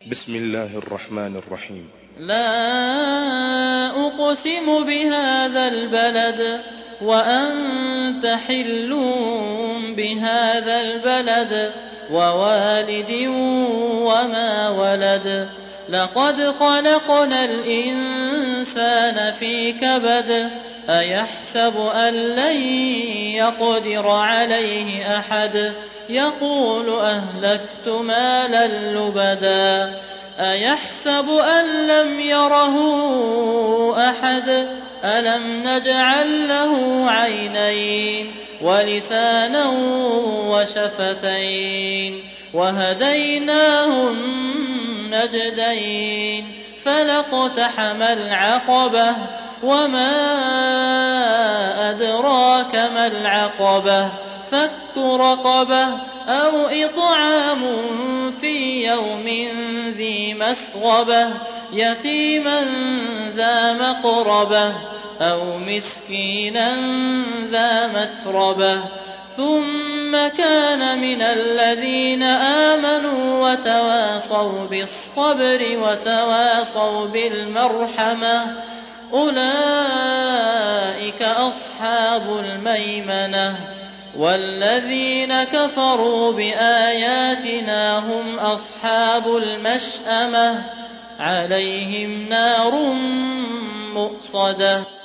بسم الله الرحمن الرحيم. لا أقسم بهذا البلد وأنت حل بهذا البلد ووالد وما ولد لقد خلقنا الإنسان في كبد أيحسب أن لن يقدر عليه أحد يقول أهلكت مالا لبدا أيحسب أن لم يره أحد ألم نجعل له عينين ولسانا وشفتين وهديناه النجدين فلاقتحم العقبة وما أدراك ما العقبة فك رقبة أو إطعام في يوم ذي مسغبة يتيما ذا مقربة أو مسكينا ذا متربة ثم كان من الذين آمنوا وتواصوا بالصبر وتواصوا بالمرحمة أولئك أصحاب الميمنة والذين كفروا بآياتنا هم أصحاب المشأمة عليهم نار مؤصدة.